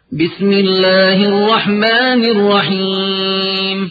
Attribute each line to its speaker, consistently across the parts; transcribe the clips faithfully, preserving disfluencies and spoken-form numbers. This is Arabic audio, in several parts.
Speaker 1: بسم الله الرحمن الرحيم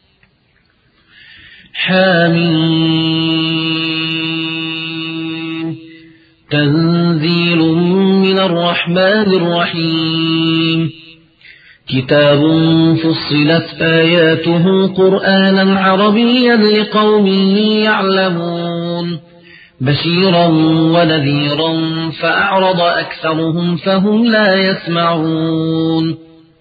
Speaker 1: حميم تنزيل من الرحمن الرحيم كتاب فصلت آياته قرآنا عربيا لقوم يعلمون بشيرا ونذيرا فأعرض أكثرهم فهم لا يسمعون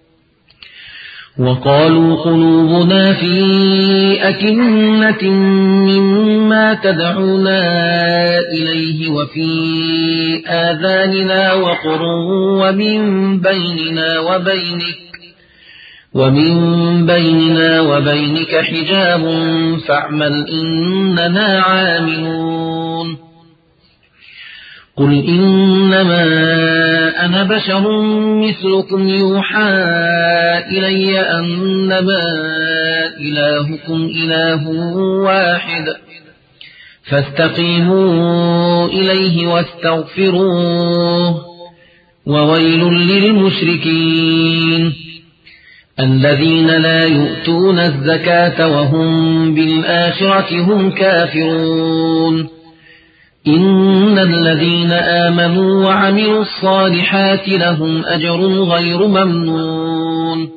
Speaker 1: وقالوا قلوبنا في أكنة مما تدعونا إليه وفي آذاننا وقر ومن بيننا وبينك ومن بيننا وبينك حجاب فاعمل إننا عاملون قل إنما أنا بشر مثلكم يوحى إلي أنما إلهكم إله واحد فاستقيموا إليه واستغفروه وويل للمشركين الذين لا يؤتون الزكاة وهم بالآخرة هم كافرون إن الذين آمنوا وعملوا الصالحات لهم أجر غير ممنون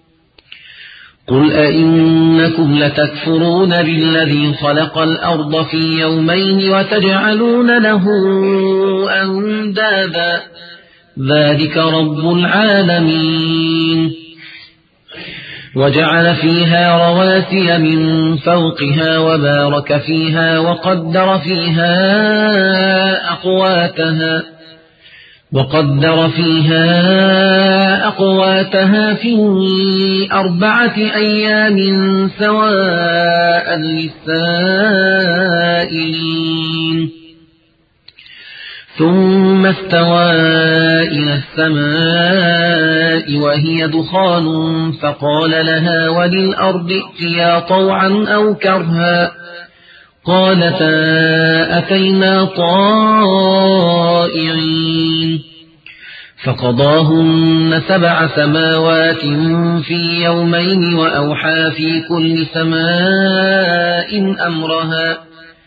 Speaker 1: قل أئنكم لتكفرون بالذي خلق الأرض في يومين وتجعلون له أندادا ذلك رب العالمين وجعل فيها رواسي من فوقها وبارك فيها وقدر فيها أقواتها وقدر فيها أقواتها في أربعة أيام سواء للسائلين ثم استوى إلى السماء وهي دخان فقال لها وللأرض ائتيا طوعا أو كرها قالتا أتينا طائعين فقضاهن سبع سماوات في يومين وأوحى في كل سماء أمرها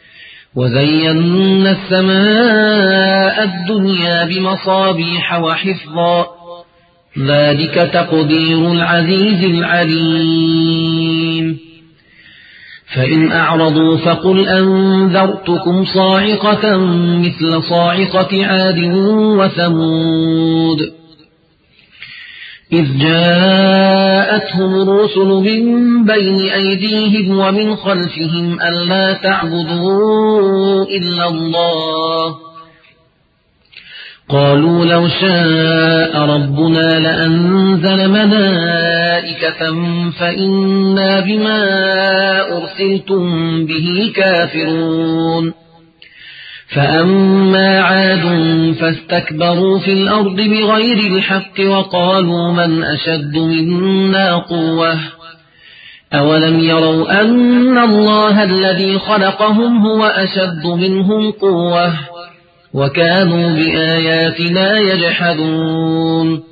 Speaker 1: وزينا السماء الدنيا بمصابيح وحفظا ذلك تقدير العزيز العليم فإن أعرضوا فقل أنذرتكم صاعقة مثل صاعقة عاد وثمود إذ جاءتهم الرسل من بين أيديهم ومن خلفهم ألا تعبدوا إلا الله قالوا لو شاء ربنا لأنزل ملائكة فإنا بما أرسلتم به كافرون فأما عاد فاستكبروا في الأرض بغير الحق وقالوا من أشد منا قوة أولم يروا أن الله الذي خلقهم هو أشد منهم قوة وكانوا بآياتنا يجحدون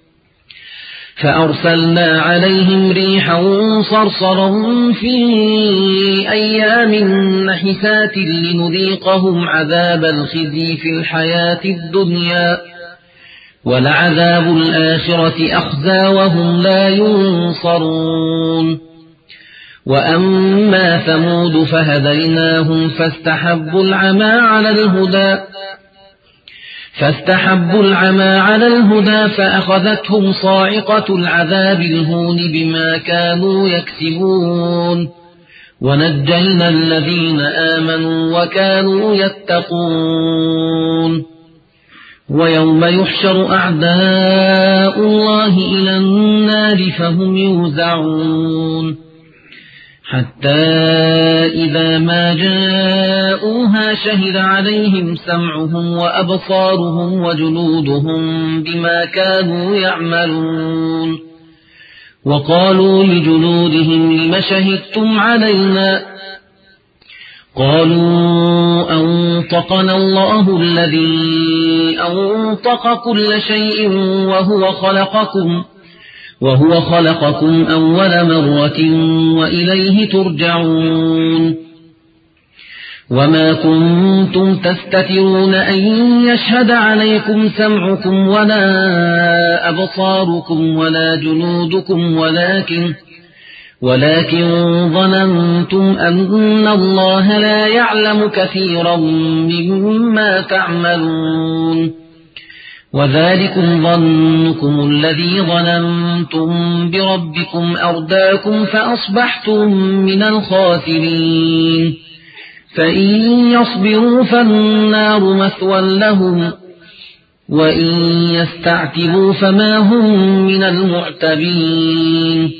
Speaker 1: فأرسلنا عليهم ريحا صرصرا في أيام نحسات لنذيقهم عذاب الخزي في الحياة الدنيا ولعذاب الآخرة أخزى وهم لا ينصرون وأما ثمود فهديناهم فاستحبوا العمى على الهدى فاستحبوا العمى على الهدى فأخذتهم صاعقة العذاب الهون بما كانوا يكسبون ونجينا الذين آمنوا وكانوا يتقون ويوم يحشر أعداء الله إلى النار فهم يوزعون حتى إذا ما جاءوها شهد عليهم سمعهم وأبصارهم وجلودهم بما كانوا يعملون وقالوا لجلودهم لم شهدتم علينا قالوا أنطقنا الله الذي أنطق كل شيء وهو خلقكم وهو خلقكم أول مرة وإليه ترجعون وما كنتم تستترون أن يشهد عليكم سمعكم ولا أبصاركم ولا جنودكم ولكن ولكن ظننتم أن الله لا يعلم كثيرا مما تعملون وذلكم ظنكم الذي ظننتم بربكم أرداكم فأصبحتم من الخاسرين فإن يصبروا فالنار مثوى لهم وإن يستعتبوا فما هم من المعتبين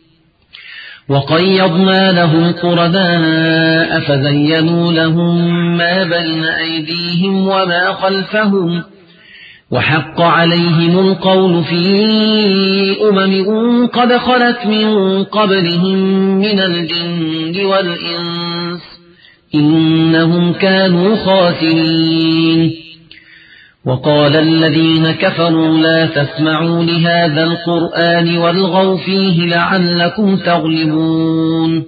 Speaker 1: وقيضنا لهم قرناء فزينوا لهم ما بين أيديهم وما خلفهم وحق عليهم القول في أمم قد خلت من قبلهم من الجن والإنس إنهم كانوا خاسرين وقال الذين كفروا لا تسمعوا لهذا القرآن والغوا فيه لعلكم تغلبون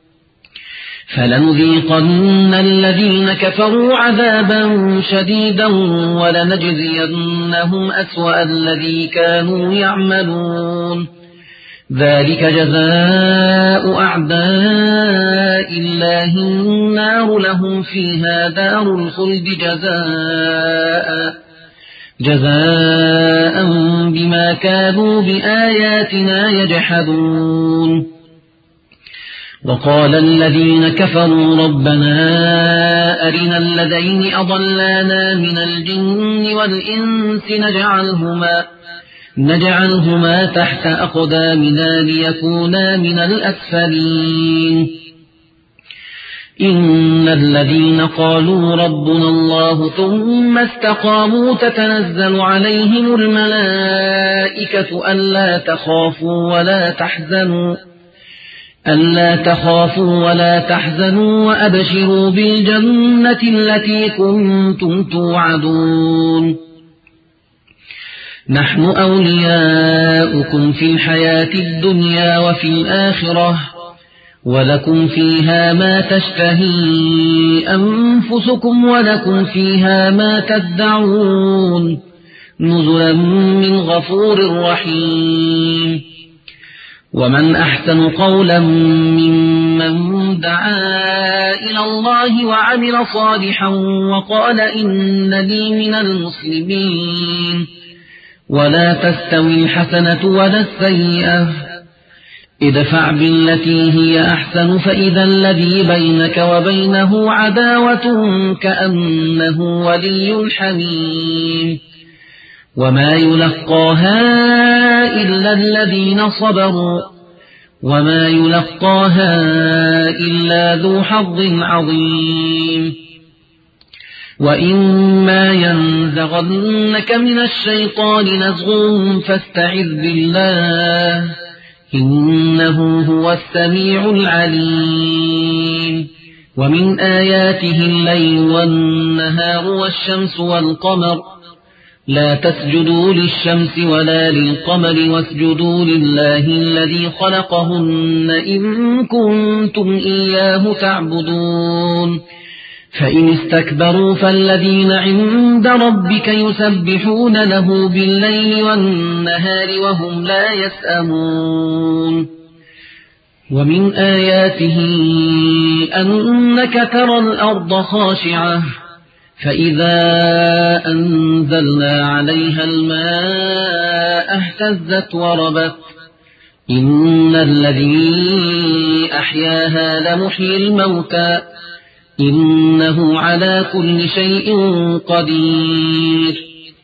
Speaker 1: فلنذيقن الذين كفروا عذابا شديدا ولنجزينهم أسوأ الذي كانوا يعملون ذلك جزاء أعداء الله النار لهم فيها دار الخلد جزاء جزاء بما كانوا بآياتنا يجحدون وقال الذين كفروا ربنا أرنا الذين أضلانا من الجن والإنس نجعلهما نجعلهما تحت أقدامنا ليكونا من الأسفلين إن الذين قالوا ربنا الله ثم استقاموا تتنزل عليهم الملائكة ألا تخافوا ولا تحزنوا ألا تخافوا ولا تحزنوا وأبشروا بالجنة التي كنتم توعدون نحن أولياؤكم في الحياة الدنيا وفي الآخرة ولكم فيها ما تشتهي أنفسكم ولكم فيها ما تدعون نزلا من غفور رحيم ومن أحسن قولا ممن دعا إلى الله وعمل صالحا وقال إنني من المسلمين ولا تستوي الحسنة ولا السيئة ادفع بالتي هي أحسن فإذا الذي بينك وبينه عداوة كأنه ولي حميم وما يلقاها إلا الذين صبروا وما يلقاها إلا ذو حظ عظيم وإما ينزغنك من الشيطان نزغ فاستعذ بالله إنه هو السميع العليم ومن آياته الليل والنهار والشمس والقمر لا تسجدوا للشمس ولا للقمر واسجدوا لله الذي خلقهن إن كنتم إياه تعبدون فإن استكبروا فالذين عند ربك يسبحون له بالليل والنهار وهم لا يسأمون ومن آياته أنك ترى الأرض خاشعة فإذا أنزلنا عليها الماء اهتزت وربت إن الذي أحياها لمحيي الموتى إنه على كل شيء قدير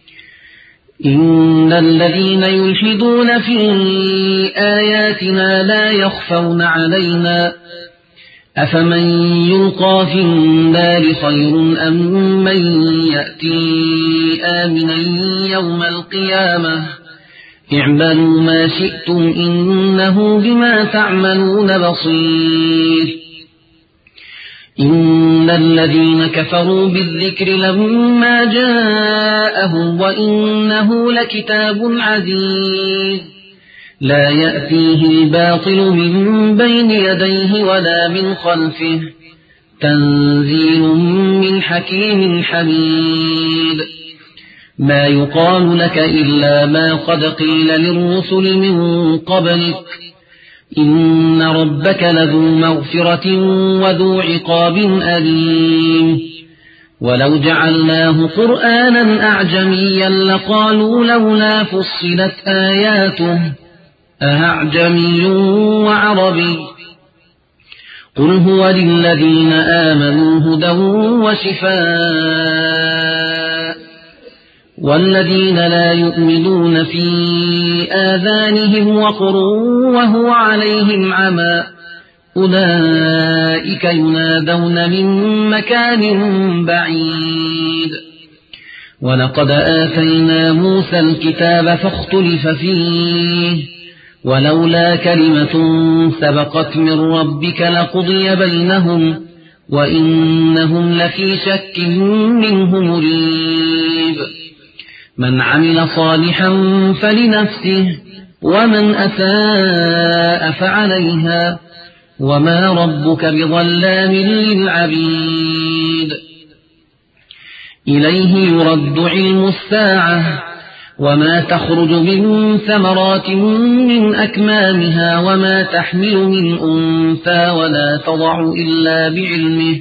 Speaker 1: إن الذين يلحدون في آياتنا لا يخفون علينا أفمن يلقى في النار خير أم من يأتي آمنا يوم القيامة اعملوا ما شئتم إنه بما تعملون بصير إن الذين كفروا بالذكر لما جاءهم وإنه لكتاب عزيز لا يأتيه الباطل من بين يديه ولا من خلفه تنزيل من حكيم حميد ما يقال لك إلا ما قد قيل للرسل من قبلك إن ربك لذو مغفرة وذو عقاب أليم ولو جعلناه قرآنا أعجميا لقالوا لولا فصلت آياته أأعجمي وعربي قل هو للذين آمنوا هدى وشفاء والذين لا يؤمنون في آذانهم وقر وهو عليهم عمى أولئك ينادون من مكان بعيد ولقد آتينا موسى الكتاب فاختلف فيه ولولا كلمة سبقت من ربك لقضي بينهم وإنهم لفي شك منه مريب من عمل صالحا فلنفسه ومن أساء فعليها وما ربك بظلام للعبيد إليه يرد علم الساعة وما تخرج من ثمرات من أكمامها وما تحمل من أنثى ولا تضع إلا بعلمه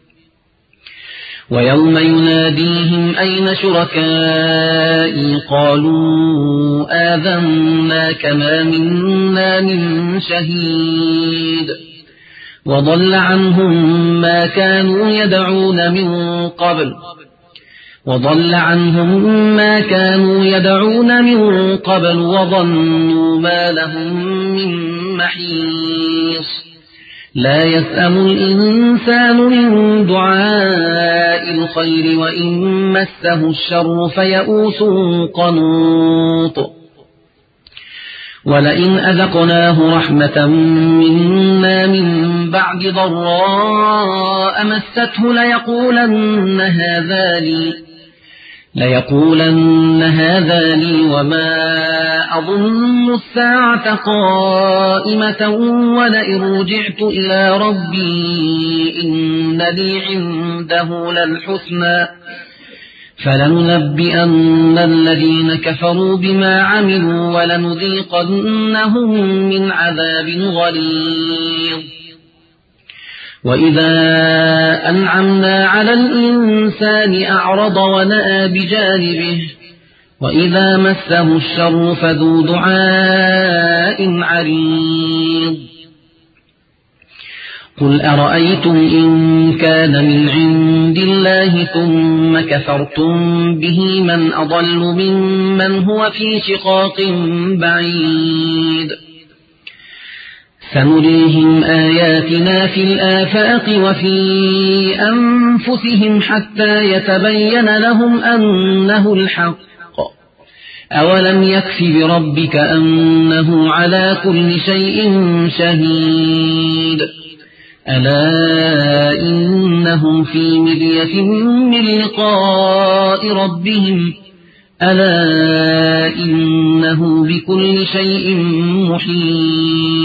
Speaker 1: ويوم يناديهم أين شركائي قالوا آذناك ما منا من شهيد وضل عنهم ما كانوا يدعون من قبل وضل عنهم ما كانوا يدعون من قبل وظنوا ما لهم من محيص لا يسأم الإنسان من دعاء الخير وإن مسه الشر فيئوس قنوط ولئن أذقناه رحمة منا من بعد ضراء مسته ليقولن هذا لي ليقولن هذا لي وما أظن الساعة قائمة ولئن رجعت إلى ربي إن لي عنده للحسنى فلننبئن الذين كفروا بما عملوا ولنذيقنهم من عذاب غليظ وإذا أنعمنا على الإنسان أعرض ونأى بجانبه وإذا مسه الشر فذو دعاء عريض قل أرأيتم إن كان من عند الله ثم كفرتم به من أضل ممن هو في شقاق بعيد سنريهم آياتنا في الآفاق وفي أنفسهم حتى يتبين لهم أنه الحق أولم يكف بربك أنه على كل شيء شهيد ألا إنهم في مرية من لقاء ربهم ألا إنه بكل شيء محيط